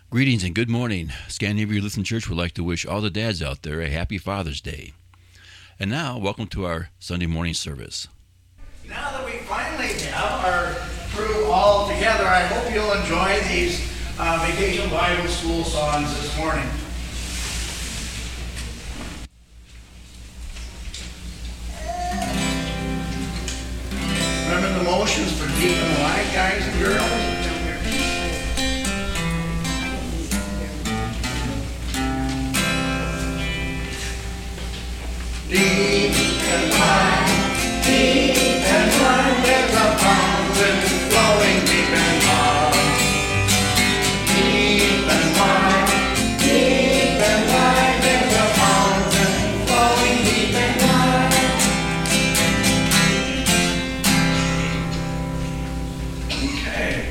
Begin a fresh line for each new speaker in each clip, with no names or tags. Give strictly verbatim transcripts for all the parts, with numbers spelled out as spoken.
Greetings and good morning. Scandinavian Lutheran Church would like to wish all the dads out there a happy Father's Day. And now, welcome to our Sunday morning service.
Now that we finally have our crew all together, I hope you'll enjoy these uh, Vacation Bible School songs this morning. Remember the motions for deep and wide, guys and girls? Deep and wide, deep and wide, there's a fountain flowing deep and wide. Deep and wide, deep and wide, there's a fountain flowing deep and wide. Okay.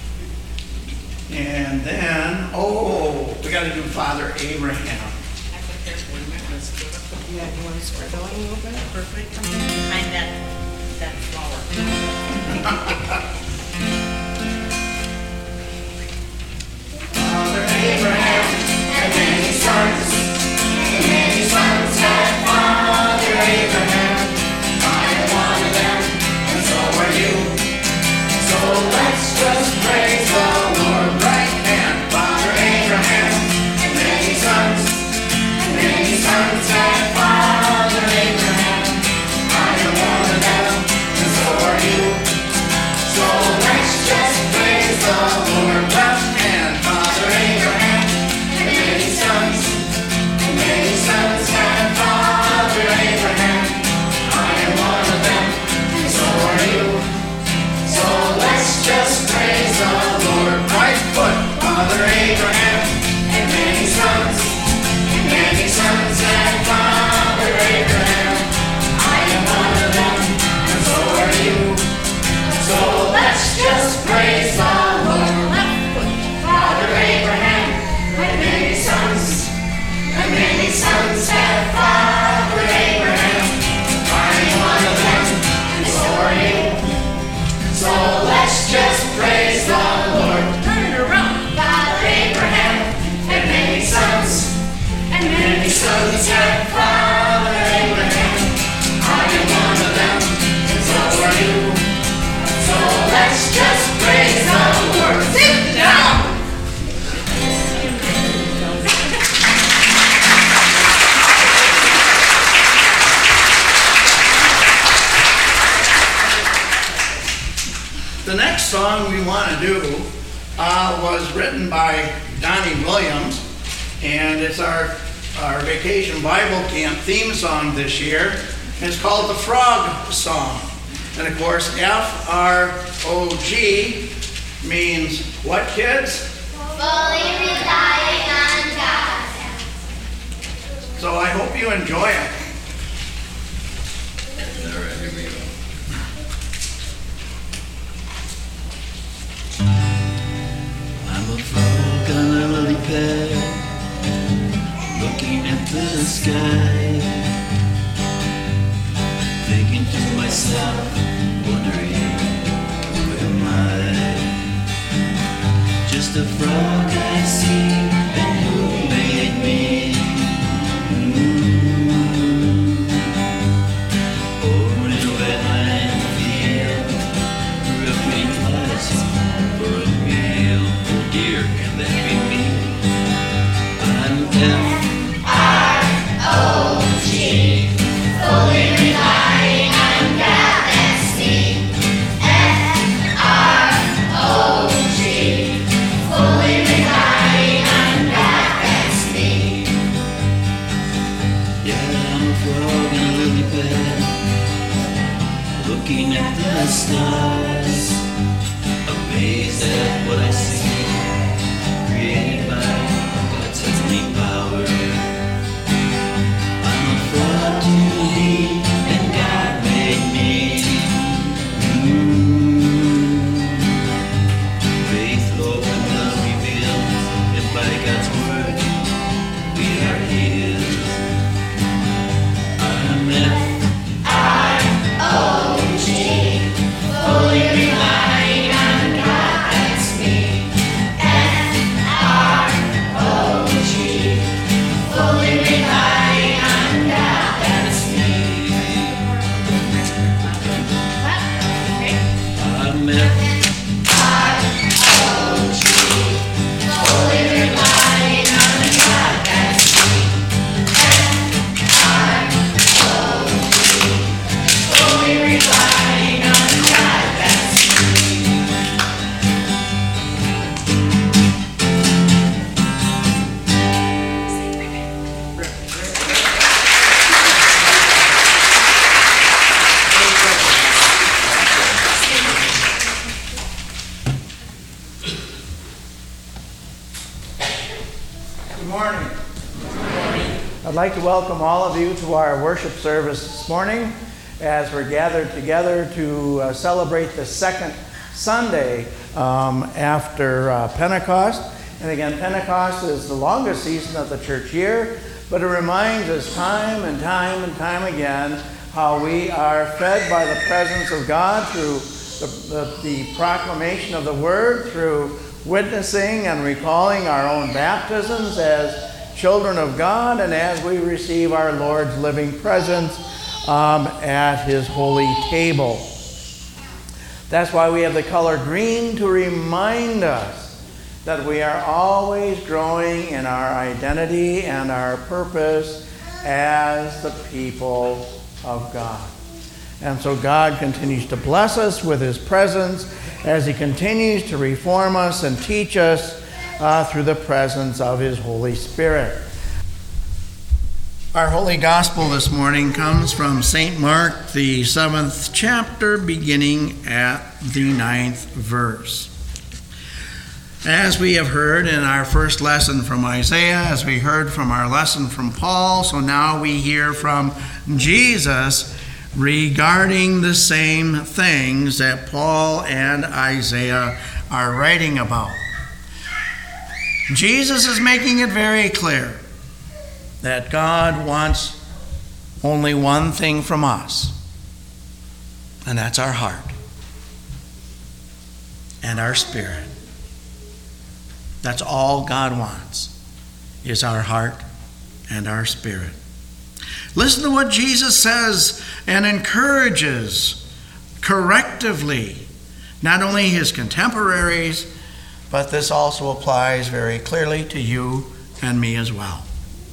And then, oh, we got to do Father Abraham.
Yeah, you want to square the line a little bit? Perfect. Behind that, that flower.
Father Abraham had many sons, and many sons had Father Abraham. I am one of them, and so are you. So let's just praise the Lord right hand. Father Abraham had many sons, and many sons had Father Abraham. I am one of them, and so are you. So let's just praise the Lord left hand. Father Abraham had many sons, and many sons had Father Abraham. I am one of them, and so are you. So let's just praise the Lord right foot. Father Abraham had many sons, and many sons had Father Abraham. I am one of them, and so are you. So let's just praise the Lord left foot. Father Abraham had many sons, and many sons had Father Abraham. I am one of them, and so are you. So let's just praise the Lord. Turn it around. Father Abraham had many sons, and many sons had Father Abraham. I am one of them, and so are you. So let's just praise the Lord. Sit down. The next song we want to do uh, was written by Donnie Williams, and it's our, our Vacation Bible Camp theme song this year. It's called the Frog Song. And of course, F R O G means what, kids?
Fully relying on God.
So I hope you enjoy it.
All right, here we go. I'm a frog on a lily pad, looking at the sky, thinking to myself, wondering, who am I? Just a frog I see, and who made me? Mm. Over in a wetland field, for a pretty place, for a meal. Oh dear, can that be me? I'm F.
O G, fully relying on God and C. F R O G, fully relying on
morning. Good morning. I'd like to welcome all of you to our worship service this morning as we're gathered together to uh, celebrate the second Sunday um, after uh, Pentecost. And again, Pentecost is the longest season of the church year, but it reminds us time and time and time again how we are fed by the presence of God through the, the, the proclamation of the Word, through witnessing and recalling our own baptisms as children of God, and as we receive our Lord's living presence um, at His holy table. That's why we have the color green, to remind us that we are always growing in our identity and our purpose as the people of God. And so God continues to bless us with His presence as He continues to reform us and teach us uh, through the presence of His Holy Spirit. Our Holy Gospel this morning comes from Saint Mark, the seventh chapter, beginning at the ninth verse. As we have heard in our first lesson from Isaiah, as we heard from our lesson from Paul, so now we hear from Jesus regarding the same things that Paul and Isaiah are writing about. Jesus is making it very clear that God wants only one thing from us, and that's our heart and our spirit. That's all God wants, is our heart and our spirit. Listen to what Jesus says and encourages correctively not only his contemporaries, but this also applies very clearly to you and me as well.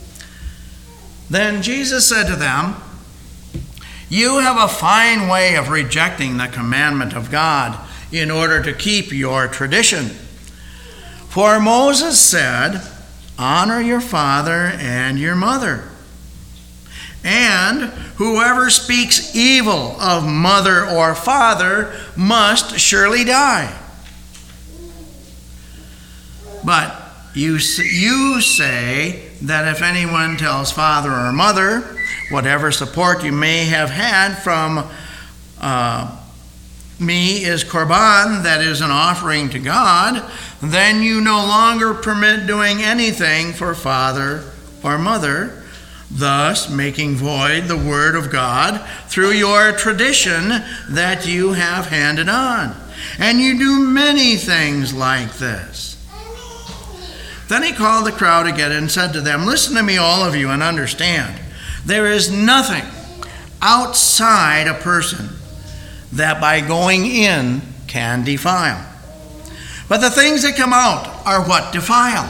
Then Jesus said to them, "You have a fine way of rejecting the commandment of God in order to keep your tradition. For Moses said, 'Honor your father and your mother,' and whoever speaks evil of mother or father must surely die. But you, you say that if anyone tells father or mother, whatever support you may have had from uh, me is korban, that is an offering to God, then you no longer permit doing anything for father or mother, thus making void the word of God through your tradition that you have handed on. And you do many things like this." Then he called the crowd again and said to them, "Listen to me, all of you, and understand. There is nothing outside a person that by going in can defile. But the things that come out are what defile."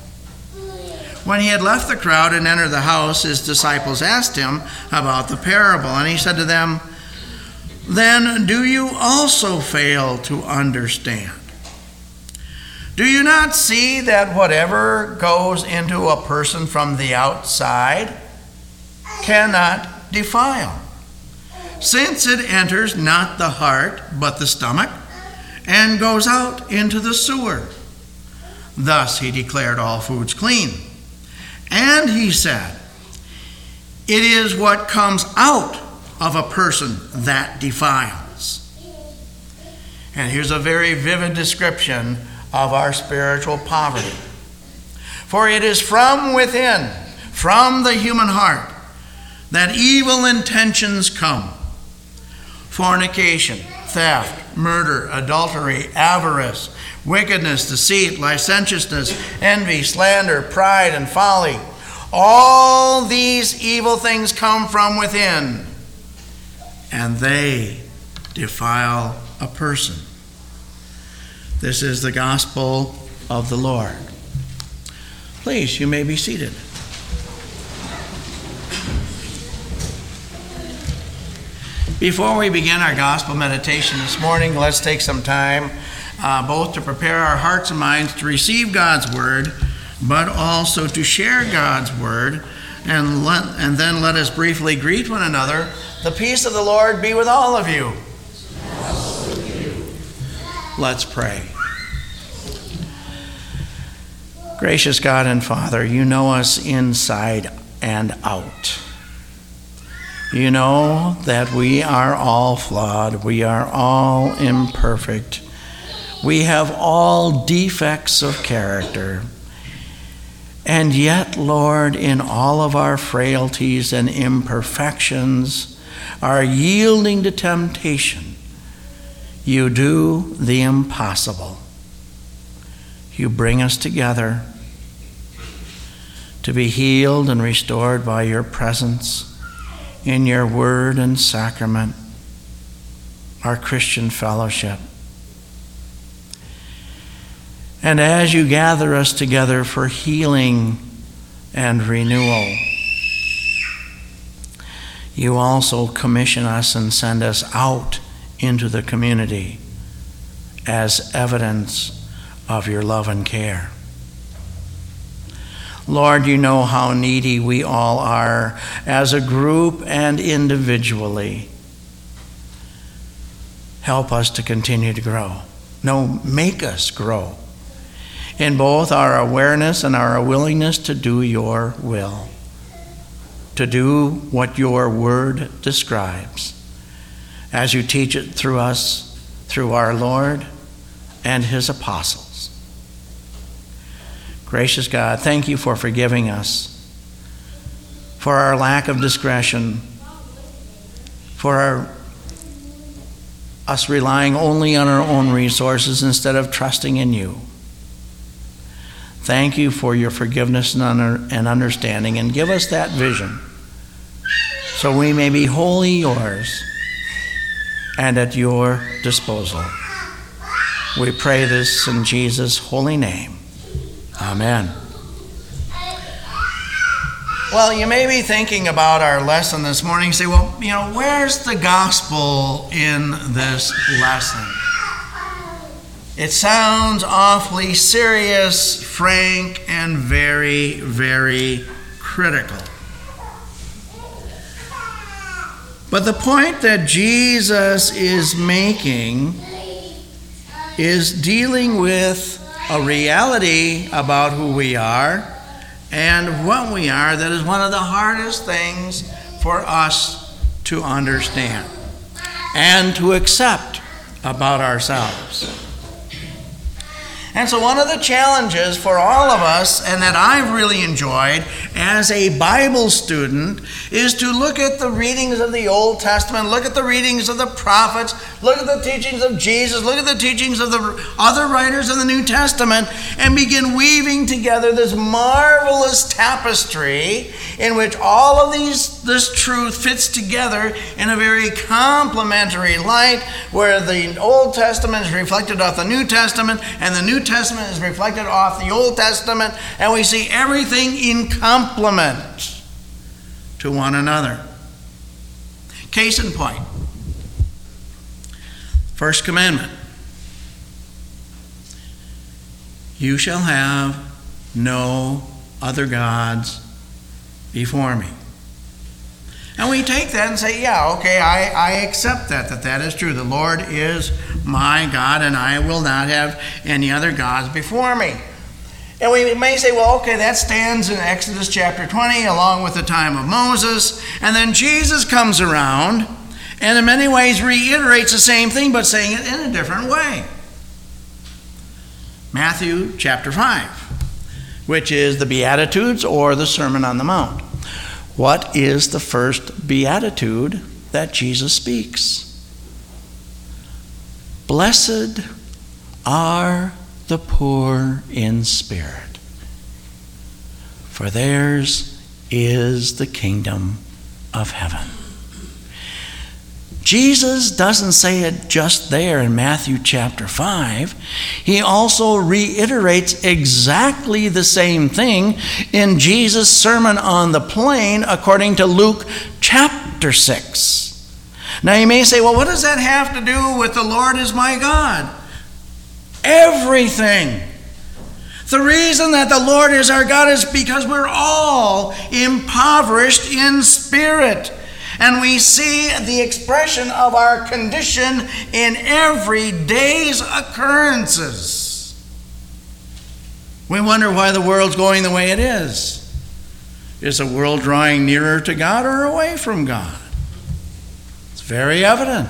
When he had left the crowd and entered the house, his disciples asked him about the parable. And he said to them, "Then do you also fail to understand? Do you not see that whatever goes into a person from the outside cannot defile, since it enters not the heart but the stomach, and goes out into the sewer?" Thus he declared all foods clean. And he said, "It is what comes out of a person that defiles." And here's a very vivid description of our spiritual poverty. "For it is from within, from the human heart, that evil intentions come: fornication, theft, murder, adultery, avarice, wickedness, deceit, licentiousness, envy, slander, pride, and folly. All these evil things come from within, and they defile a person." This is the gospel of the Lord. Please, you may be seated. Before we begin our gospel meditation this morning, let's take some time uh, both to prepare our hearts and minds to receive God's word, but also to share God's word, and, let, and then let us briefly greet one another. The peace of the Lord be with all of you. Let's pray. Gracious God and Father, you know us inside and out. You know that we are all flawed. We are all imperfect. We have all defects of character. And yet, Lord, in all of our frailties and imperfections, our yielding to temptation, you do the impossible. You bring us together to be healed and restored by your presence in your word and sacrament, our Christian fellowship. And as you gather us together for healing and renewal, you also commission us and send us out into the community as evidence of your love and care. Lord, you know how needy we all are as a group and individually. Help us to continue to grow. No, make us grow in both our awareness and our willingness to do your will, to do what your word describes, as you teach it through us, through our Lord and his apostles. Gracious God, thank you for forgiving us for our lack of discretion, for our, us relying only on our own resources instead of trusting in you. Thank you for your forgiveness and understanding, and give us that vision so we may be wholly yours and at your disposal. We pray this in Jesus' holy name. Amen. Well, you may be thinking about our lesson this morning and say, well, you know, where's the gospel in this lesson? It sounds awfully serious, frank, and very, very critical. But the point that Jesus is making is dealing with a reality about who we are and what we are that is one of the hardest things for us to understand and to accept about ourselves. And so one of the challenges for all of us, and that I've really enjoyed as a Bible student, is to look at the readings of the Old Testament, look at the readings of the prophets, look at the teachings of Jesus, look at the teachings of the other writers of the New Testament, and begin weaving together this marvelous tapestry in which all of these this truth fits together in a very complementary light, where the Old Testament is reflected off the New Testament, and the New Testament is reflected off the Old Testament, and we see everything in complement to one another. Case in point, first commandment: you shall have no other gods before me. And we take that and say, yeah, okay, I, I accept that, that that is true. The Lord is my God, and I will not have any other gods before me. And we may say, well, okay, that stands in Exodus chapter twenty, along with the time of Moses. And then Jesus comes around and in many ways reiterates the same thing, but saying it in a different way. Matthew chapter five, which is the Beatitudes or the Sermon on the Mount. What is the first beatitude that Jesus speaks? Blessed are the poor in spirit, for theirs is the kingdom of heaven. Jesus doesn't say it just there in Matthew chapter five. He also reiterates exactly the same thing in Jesus' Sermon on the Plain, according to Luke chapter six. Now you may say, well, what does that have to do with the Lord is my God? Everything. The reason that the Lord is our God is because we're all impoverished in spirit. And we see the expression of our condition in every day's occurrences. We wonder why the world's going the way it is. Is the world drawing nearer to God or away from God? It's very evident.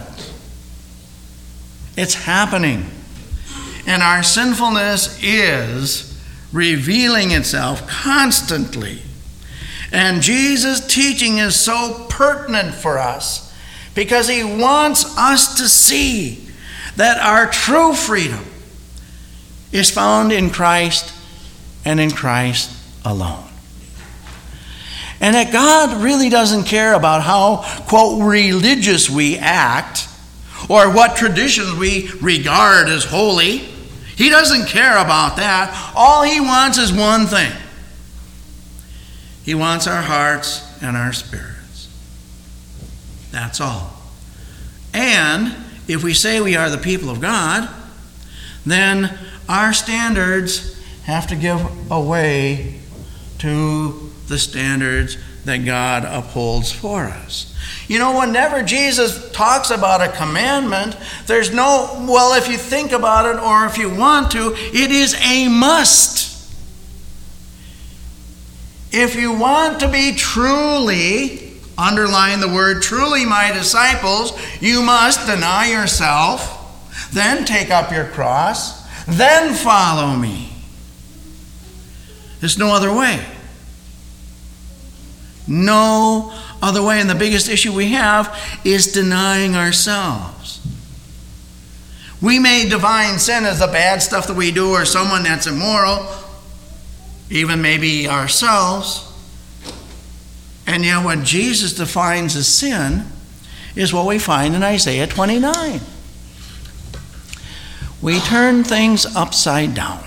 It's happening. And our sinfulness is revealing itself constantly. And Jesus' teaching is so pertinent for us because he wants us to see that our true freedom is found in Christ and in Christ alone. And that God really doesn't care about how, quote, religious we act or what traditions we regard as holy. He doesn't care about that. All he wants is one thing. He wants our hearts and our spirits. That's all. And if we say we are the people of God, then our standards have to give away to the standards that God upholds for us. You know, whenever Jesus talks about a commandment, there's no, well, if you think about it or if you want to, it is a must. If you want to be truly, underline the word truly, my disciples, you must deny yourself, then take up your cross, then follow me. There's no other way. No other way. And the biggest issue we have is denying ourselves. We may define sin as the bad stuff that we do or someone that's immoral, even maybe ourselves. And yet what Jesus defines as sin is what we find in Isaiah twenty-nine. We turn things upside down.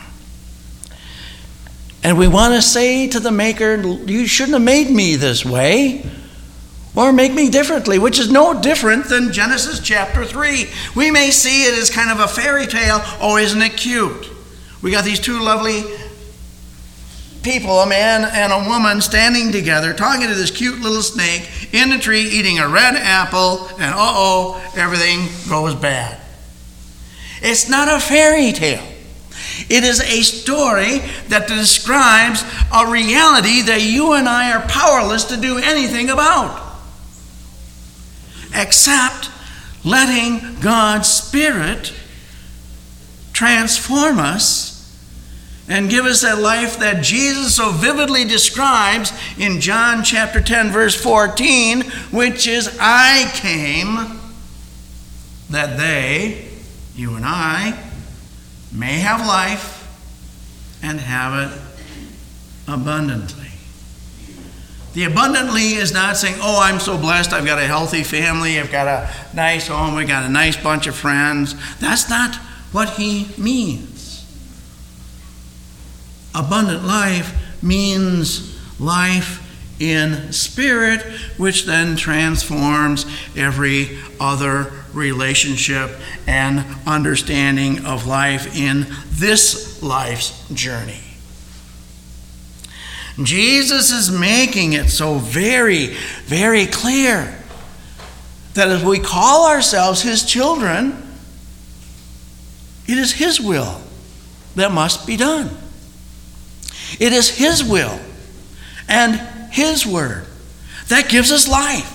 And we want to say to the Maker, you shouldn't have made me this way, or make me differently, which is no different than Genesis chapter three. We may see it as kind of a fairy tale. Oh, isn't it cute? We got these two lovely people, a man and a woman, standing together, talking to this cute little snake in the tree, eating a red apple, and uh-oh, everything goes bad. It's not a fairy tale. It is a story that describes a reality that you and I are powerless to do anything about, except letting God's Spirit transform us and give us that life that Jesus so vividly describes in John chapter ten, verse fourteen, which is, I came that they, you and I, may have life and have it abundantly. The abundantly is not saying, oh, I'm so blessed, I've got a healthy family, I've got a nice home, we've got a nice bunch of friends. That's not what he means. Abundant life means life in spirit, which then transforms every other relationship and understanding of life in this life's journey. Jesus is making it so very, very clear that as we call ourselves his children, it is his will that must be done. It is his will and his word that gives us life.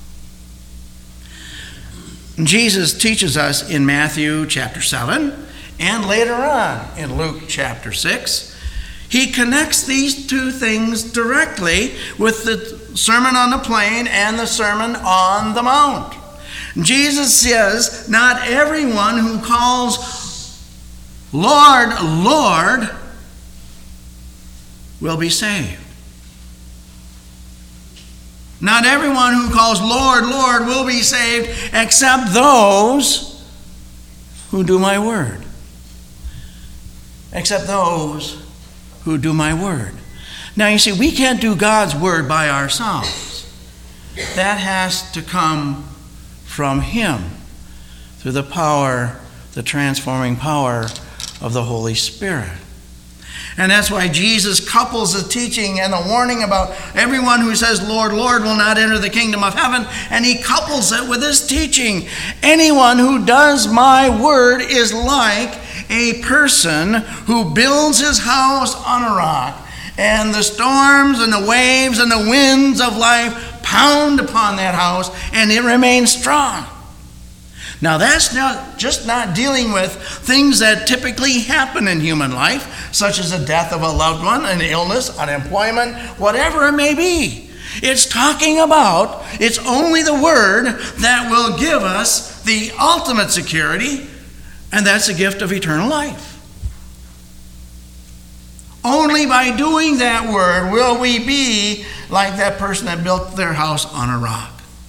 Jesus teaches us in Matthew chapter seven and later on in Luke chapter six. He connects these two things directly with the Sermon on the Plain and the Sermon on the Mount. Jesus says, not everyone who calls Lord, Lord will be saved. Not everyone who calls Lord, Lord will be saved, except those who do my word. Except those who do my word. Now you see, we can't do God's word by ourselves. That has to come from him through the power, the transforming power of the Holy Spirit. And that's why Jesus couples the teaching and the warning about everyone who says, Lord, Lord, will not enter the kingdom of heaven. And he couples it with this teaching. Anyone who does my word is like a person who builds his house on a rock, and the storms and the waves and the winds of life pound upon that house, and it remains strong. Now, that's not just not dealing with things that typically happen in human life, such as the death of a loved one, an illness, unemployment, whatever it may be. It's talking about, it's only the Word that will give us the ultimate security, and that's the gift of eternal life. Only by doing that Word will we be like that person that built their house on a rock.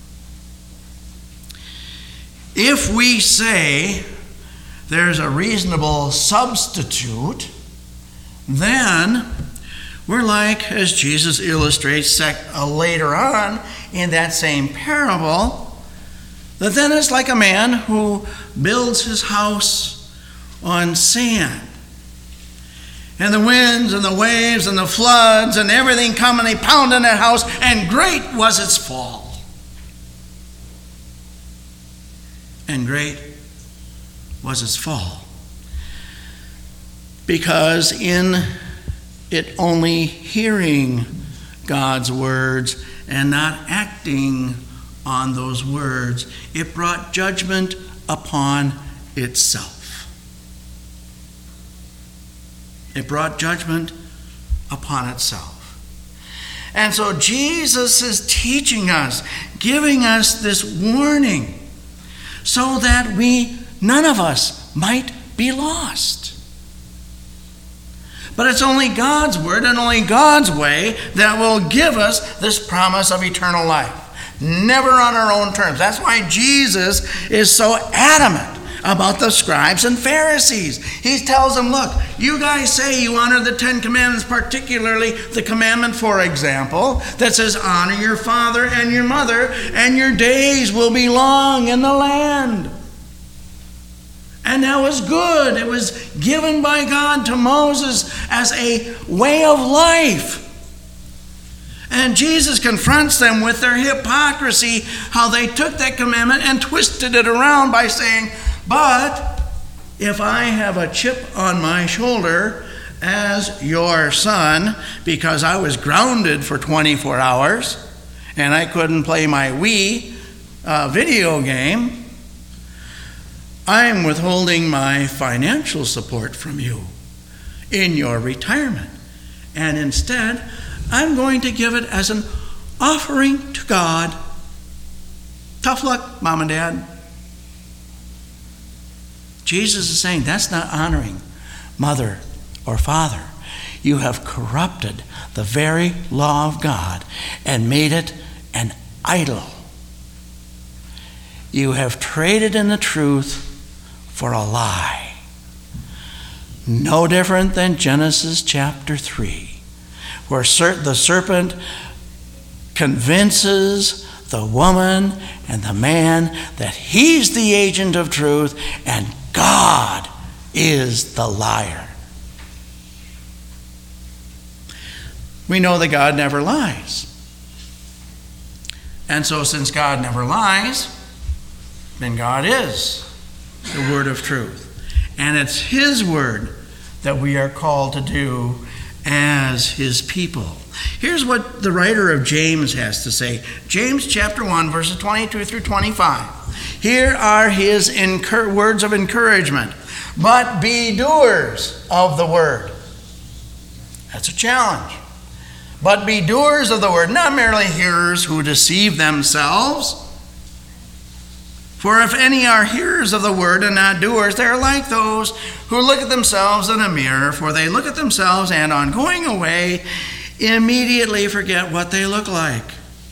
If we say there's a reasonable substitute, then we're like, as Jesus illustrates sec- uh, later on in that same parable, that then it's like a man who builds his house on sand. And the winds and the waves and the floods and everything come and they pound on that house, and great was its fall. And great was its fall. Because in it only hearing God's words and not acting on those words, it brought judgment upon itself. It brought judgment upon itself. And so Jesus is teaching us, giving us this warning, so that we, none of us, might be lost. But it's only God's word and only God's way that will give us this promise of eternal life. Never on our own terms. That's why Jesus is so adamant about the scribes and Pharisees. He tells them, look, you guys say you honor the Ten Commandments, particularly the commandment, for example, that says honor your father and your mother, and your days will be long in the land. And that was good. It was given by God to Moses as a way of life. And Jesus confronts them with their hypocrisy, how they took that commandment and twisted it around by saying, but if I have a chip on my shoulder as your son, because I was grounded for twenty-four hours and I couldn't play my Wii uh, video game, I'm withholding my financial support from you in your retirement. And instead, I'm going to give it as an offering to God. Tough luck, Mom and Dad. Jesus is saying that's not honoring mother or father. You have corrupted the very law of God and made it an idol. You have traded in the truth for a lie. No different than Genesis chapter three, where the serpent convinces the woman and the man that he's the agent of truth and God is the liar. We know that God never lies. And so since God never lies, then God is the word of truth. And it's his word that we are called to do as his people. Here's what the writer of James has to say. James chapter one, verses twenty-two through twenty-five. Here are his incur- words of encouragement. But be doers of the word. That's a challenge. But be doers of the word, not merely hearers who deceive themselves. For if any are hearers of the word and not doers, they are like those who look at themselves in a mirror. For they look at themselves and on going away, immediately forget what they look like.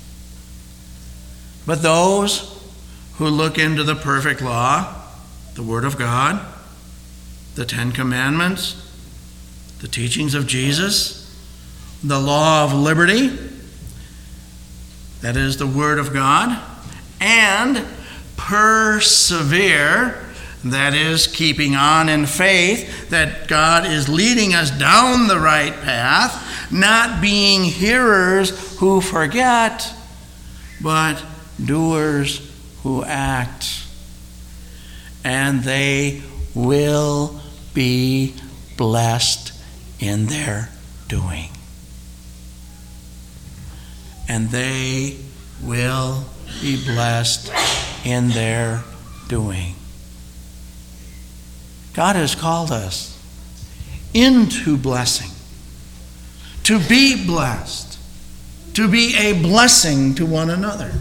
But those who look into the perfect law, the Word of God, the Ten Commandments, the teachings of Jesus, the law of liberty, that is the Word of God, and persevere, that is keeping on in faith, that God is leading us down the right path, not being hearers who forget, but doers who act. And they will be blessed in their doing. And they will be blessed in their doing. God has called us into blessing, to be blessed, to be a blessing to one another.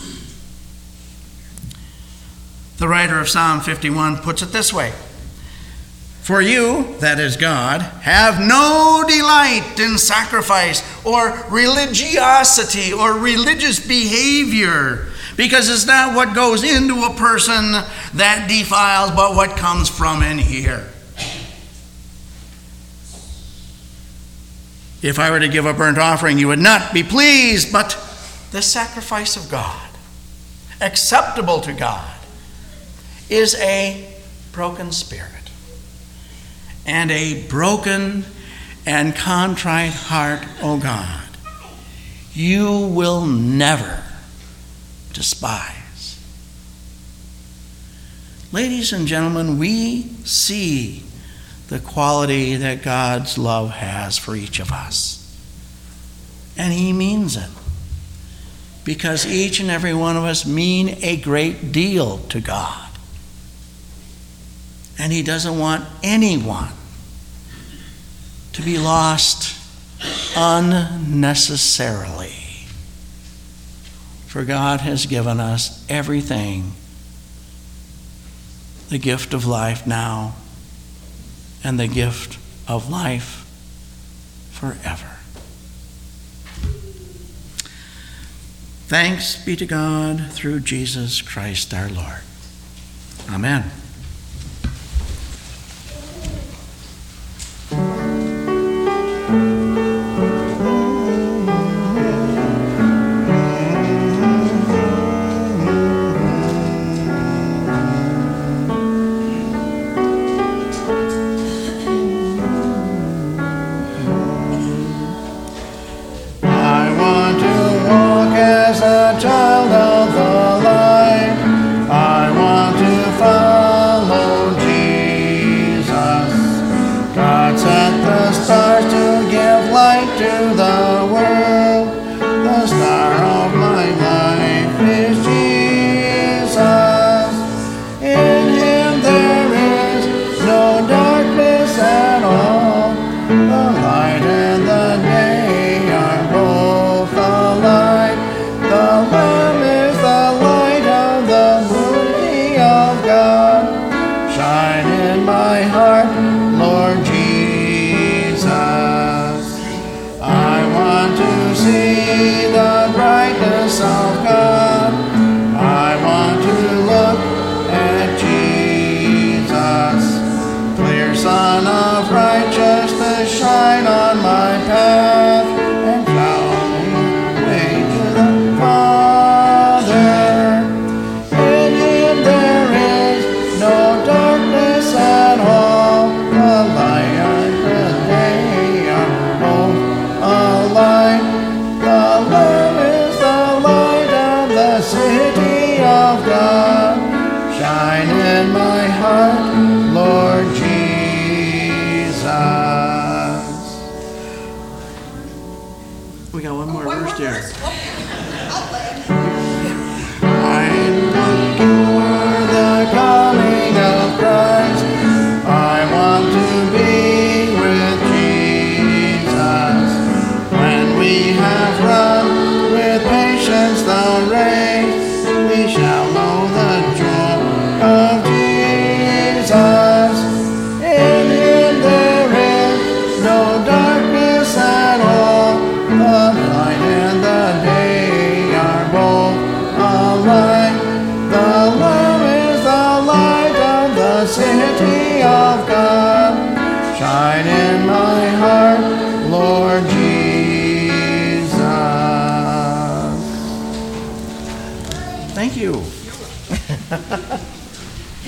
The writer of Psalm fifty-one puts it this way: "For you," that is God, "have no delight in sacrifice or religiosity or religious behavior, because it's not what goes into a person that defiles, but what comes from in here." If I were to give a burnt offering, you would not be pleased, but the sacrifice of God, acceptable to God, is a broken spirit and a broken and contrite heart, O God, you will never despise. Ladies and gentlemen, we see the quality that God's love has for each of us. And he means it, because each and every one of us mean a great deal to God. And he doesn't want anyone to be lost unnecessarily. For God has given us everything, the gift of life now and the gift of life forever. Thanks be to God through Jesus Christ our Lord. Amen.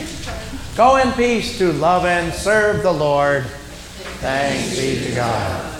Go in peace to love and serve the Lord. Thanks be to God.